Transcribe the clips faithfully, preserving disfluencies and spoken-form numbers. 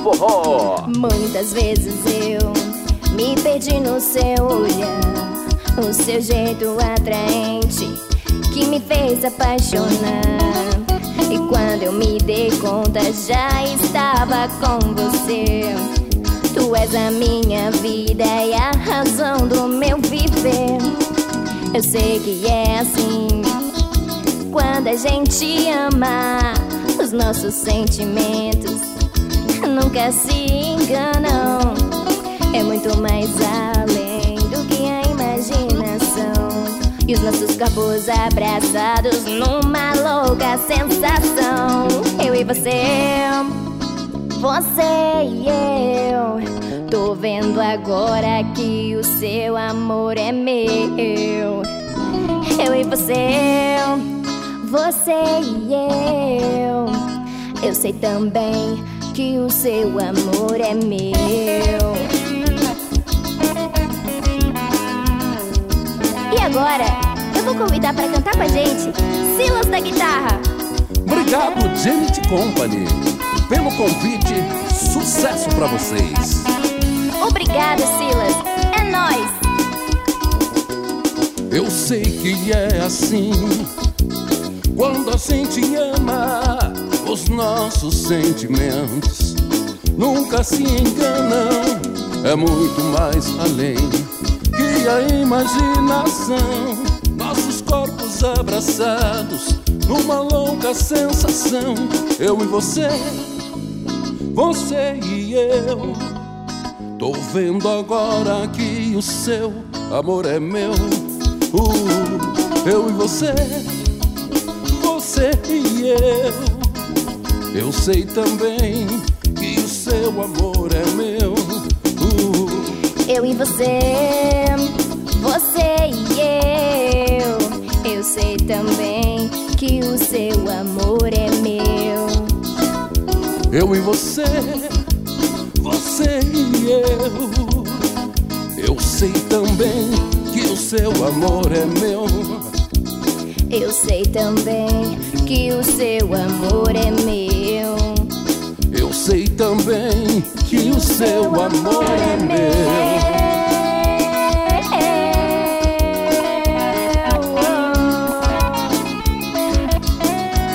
forró. Muitas vezes eu me perdi no seu olhar, o seu jeito atraente que me fez apaixonar. E quando eu me dei conta já estava com você. Tu és a minha vida e a razão do meu viver. Eu sei que é assim quando a gente ama, os nossos sentimentos nunca se enganam. É muito mais além do que a imaginação. E os nossos corpos abraçados numa louca sensação. Eu e você, você e eu. Tô vendo agora que o seu amor é meu. Eu e você, você e eu. Eu sei também que o seu amor é meu. E agora, eu vou convidar para cantar com a gente Silas da guitarra. Obrigado, Janet Company, pelo convite. Sucesso pra vocês. Obrigado, Silas. É nóis. Eu sei que é assim quando a gente ama, os nossos sentimentos nunca se enganam. É muito mais além que a imaginação. Nossos corpos abraçados numa louca sensação. Eu e você, você e eu. Tô vendo agora que o seu amor é meu. uh, Eu e você, você e eu. Eu sei também que o seu amor é meu. uh. Eu e você, você e eu. Eu sei também que o seu amor é meu. Eu e você, você e eu. Eu sei também que o seu amor é meu. Eu sei também que o seu amor é meu. Eu sei também que o seu amor é meu.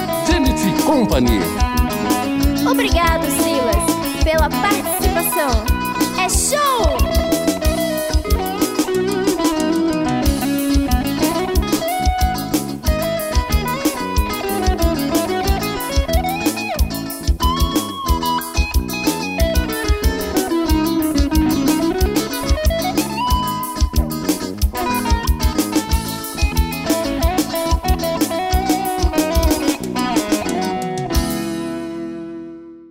Janet Company. Obrigado, Silas, pela participação.